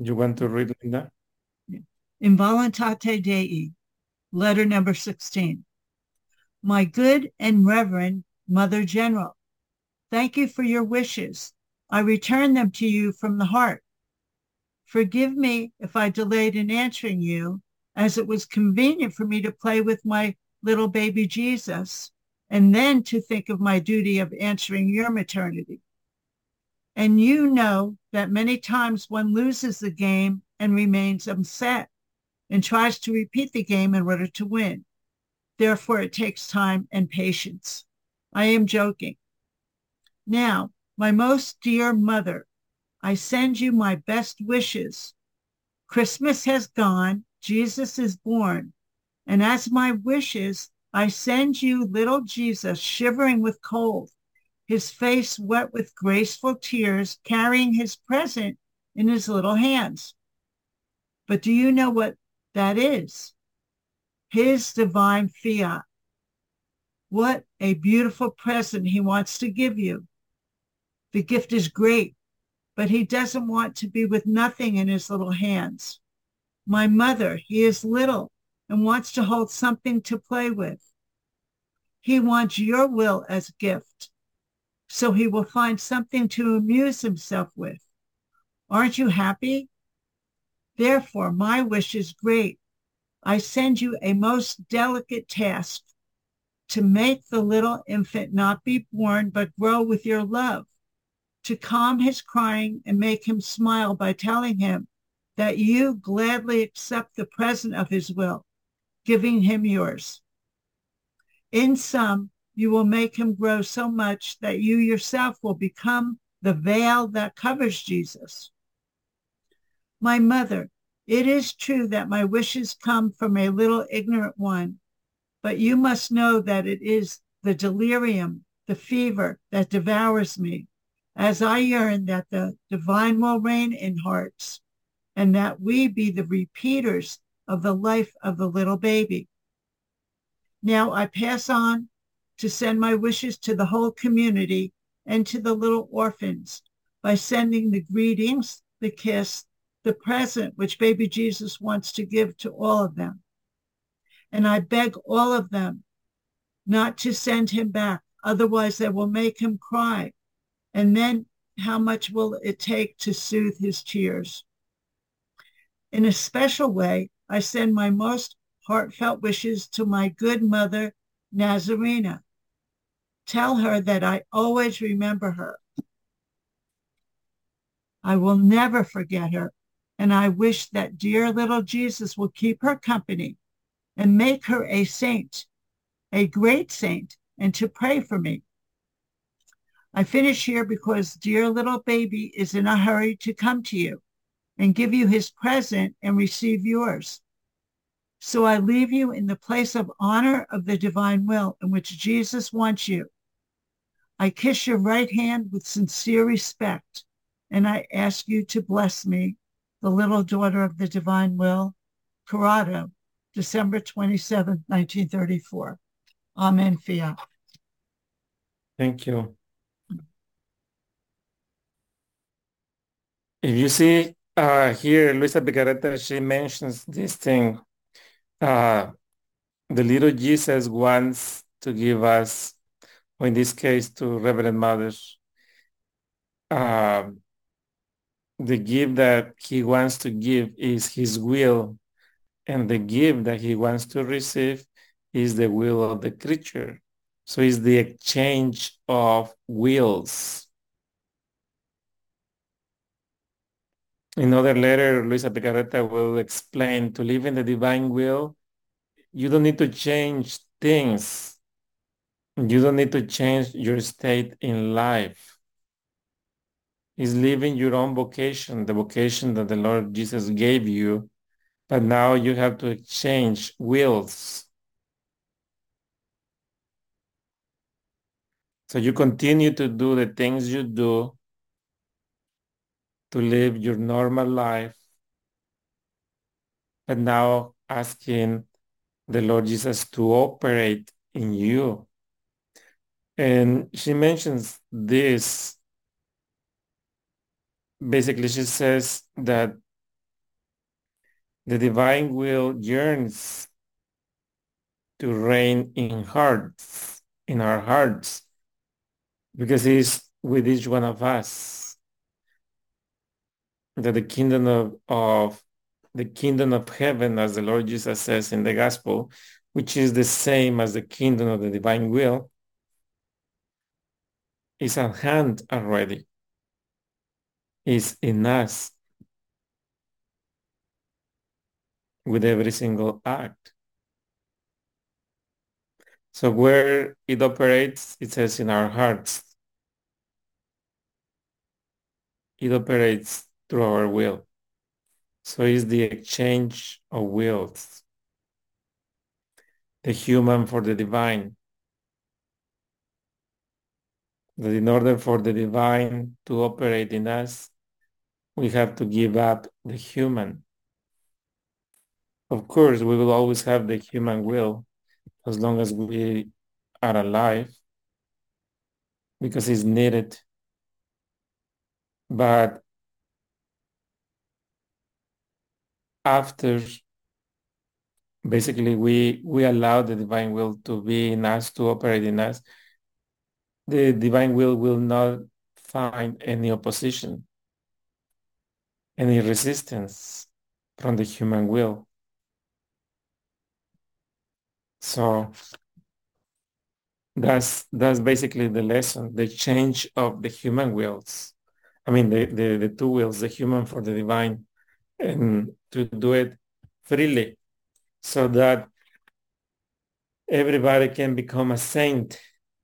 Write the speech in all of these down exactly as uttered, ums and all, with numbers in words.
You want to read, Linda? In Voluntate Dei, letter number sixteen. My good and reverend Mother General, thank you for your wishes. I return them to you from the heart. Forgive me if I delayed in answering you, as it was convenient for me to play with my little baby Jesus, and then to think of my duty of answering your maternity. And you know that many times one loses the game and remains upset and tries to repeat the game in order to win. Therefore, it takes time and patience. I am joking. Now, my most dear mother, I send you my best wishes. Christmas has gone, Jesus is born, and as my wishes, I send you little Jesus shivering with cold, his face wet with graceful tears, carrying his present in his little hands. But do you know what that is? His divine fiat. What a beautiful present he wants to give you. The gift is great, but he doesn't want to be with nothing in his little hands. My mother, he is little and wants to hold something to play with. He wants your will as gift, so he will find something to amuse himself with. Aren't you happy? Therefore, my wish is great. I send you a most delicate task to make the little infant not be born, but grow with your love, to calm his crying and make him smile by telling him that you gladly accept the present of his will, giving him yours. In sum, you will make him grow so much that you yourself will become the veil that covers Jesus. My mother, it is true that my wishes come from a little ignorant one, but you must know that it is the delirium, the fever that devours me, as I yearn that the divine will reign in hearts, and that we be the repeaters of the life of the little baby. Now I pass on to send my wishes to the whole community and to the little orphans by sending the greetings, the kiss, the present which baby Jesus wants to give to all of them. And I beg all of them not to send him back, otherwise they will make him cry. And then how much will it take to soothe his tears? In a special way, I send my most heartfelt wishes to my good mother, Nazarena. Tell her that I always remember her. I will never forget her. And I wish that dear little Jesus will keep her company and make her a saint, a great saint, and to pray for me. I finish here because dear little baby is in a hurry to come to you and give you his present and receive yours. So I leave you in the place of honor of the divine will in which Jesus wants you. I kiss your right hand with sincere respect, and I ask you to bless me, the little daughter of the divine will. Corrado, December twenty-seventh, nineteen thirty-four. Amen, fiat. Thank you. If you see uh, here, Luisa Picareta, she mentions this thing. Uh, the little Jesus wants to give us, or in this case, to Reverend Mothers, uh, the gift that he wants to give is his will, and the gift that he wants to receive is the will of the creature. So it's the exchange of wills. In another letter, Luisa Picareta will explain to live in the divine will, you don't need to change things. You don't need to change your state in life. It's living your own vocation, the vocation that the Lord Jesus gave you, but now you have to exchange wills. So you continue to do the things you do to live your normal life, but now asking the Lord Jesus to operate in you. And she mentions this. Basically, she says that The divine will yearns to reign in hearts, in our hearts, because he's with each one of us. That the kingdom of, of the kingdom of heaven, as the Lord Jesus says in the gospel, which is the same as the kingdom of the divine will, is at hand already, is in us with every single act. So where it operates, it says in our hearts. It operates through our will. So it's the exchange of wills, the human for the divine. That in order for the divine to operate in us, we have to give up the human. Of course, we will always have the human will as long as we are alive, because it's needed. But after, basically, we, we allow the divine will to be in us, to operate in us, the divine will will not find any opposition, any resistance from the human will. So that's that's basically the lesson, the change of the human wills. I mean, the, the, the two wills, the human for the divine, and to do it freely so that everybody can become a saint.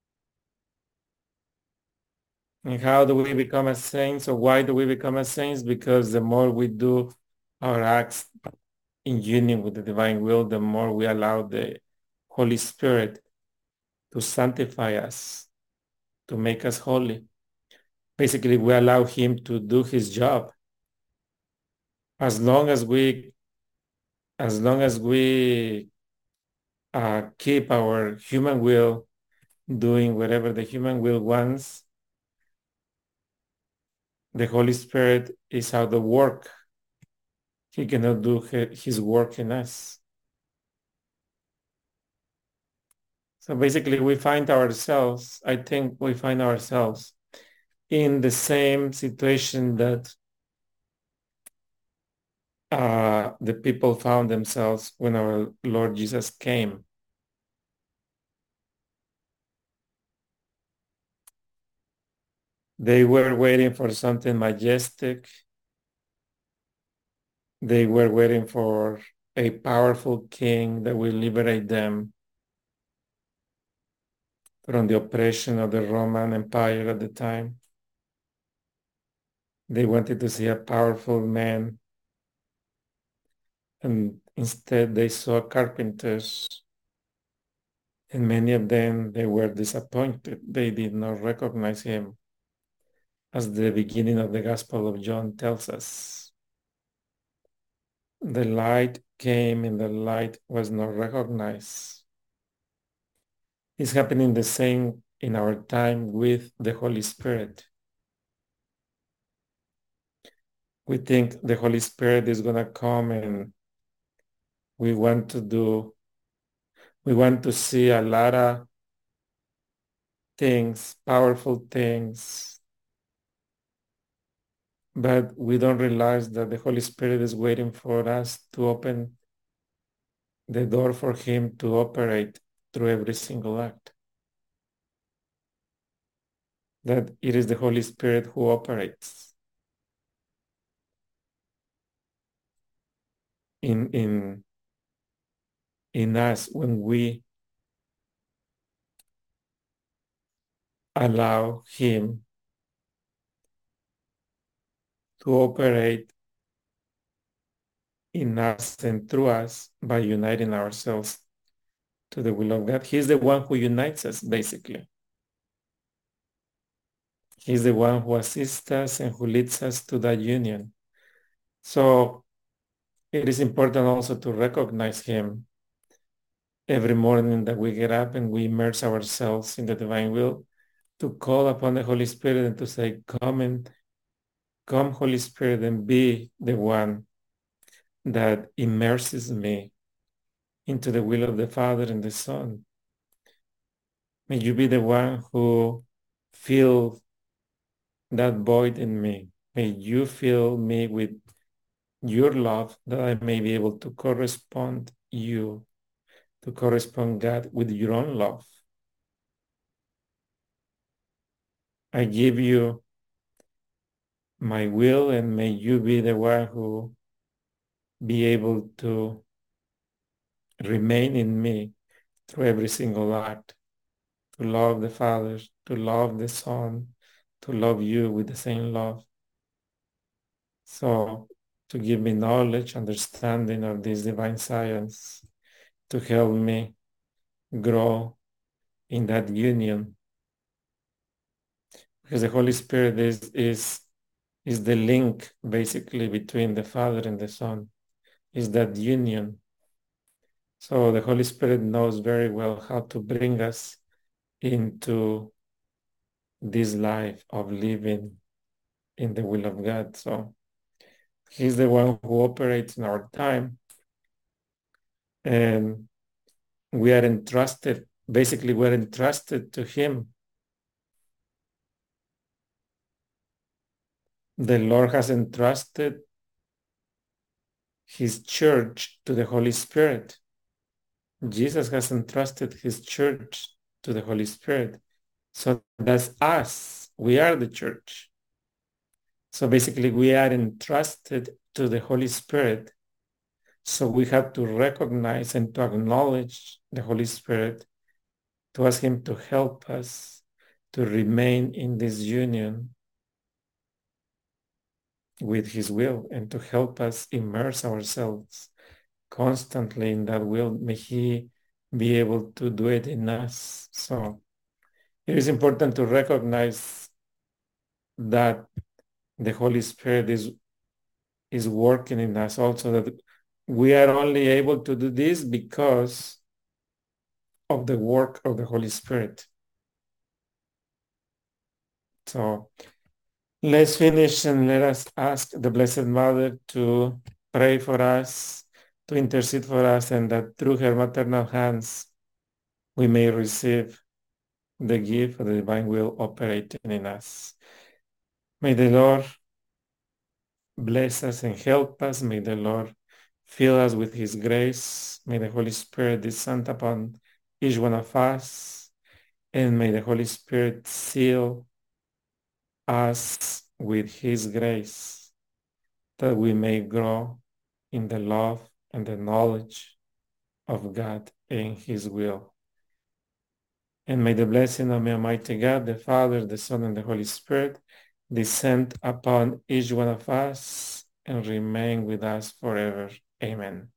And how do we become a saint? So why do we become a saint? Because the more we do our acts in union with the divine will, the more we allow the Holy Spirit to sanctify us, to make us holy. Basically, we allow him to do his job. As long as we, as long as we uh, keep our human will doing whatever the human will wants, the Holy Spirit is out of work. He cannot do his work in us. So basically, we find ourselves, I think we find ourselves in the same situation that uh, the people found themselves when our Lord Jesus came. They were waiting for something majestic. They were waiting for a powerful king that will liberate them from the oppression of the Roman Empire at the time. They wanted to see a powerful man, and instead they saw carpenters, and many of them, they were disappointed. They did not recognize him, as the beginning of the Gospel of John tells us. The light came and the light was not recognized. It's happening the same in our time with the Holy Spirit. We think the Holy Spirit is going to come and we want to do, we want to see a lot of things, powerful things, but we don't realize that the Holy Spirit is waiting for us to open the door for him to operate through every single act. That it is the Holy Spirit who operates in, in, in us when we allow him to operate in us and through us by uniting ourselves to the will of God. He's the one who unites us, basically. He's the one who assists us and who leads us to that union. So it is important also to recognize him every morning that we get up and we immerse ourselves in the divine will, to call upon the Holy Spirit and to say, come and come, Holy Spirit, and be the one that immerses me into the will of the Father and the Son. May you be the one who fills that void in me. May you fill me with your love, that I may be able to correspond you, to correspond God with your own love. I give you my will, and may you be the one who be able to remain in me through every single act, to love the Father, to love the Son, to love you with the same love. So to give me knowledge, understanding of this divine science, to help me grow in that union. Because the Holy Spirit is, is, is the link basically between the Father and the Son, is that union. So the Holy Spirit knows very well how to bring us into this life of living in the will of God. So he's the one who operates in our time, and we are entrusted, basically we're entrusted to him. The Lord has entrusted his church to the Holy Spirit. Jesus has entrusted his church to the Holy Spirit. So that's us. We are the church. So basically we are entrusted to the Holy Spirit. So we have to recognize and to acknowledge the Holy Spirit, to ask him to help us to remain in this union with his will, and to help us immerse ourselves constantly in that will. May he be able to do it in us. So it is important to recognize that the Holy Spirit is, is working in us also, that we are only able to do this because of the work of the Holy Spirit. So let's finish and let us ask the Blessed Mother to pray for us, to intercede for us, and that through her maternal hands we may receive the gift of the divine will operating in us. May the Lord bless us and help us. May the Lord fill us with his grace. May the Holy Spirit descend upon each one of us, and may the Holy Spirit seal us with his grace, that we may grow in the love and the knowledge of God and his will. And may the blessing of Almighty God, the Father, the Son, and the Holy Spirit descend upon each one of us and remain with us forever. Amen.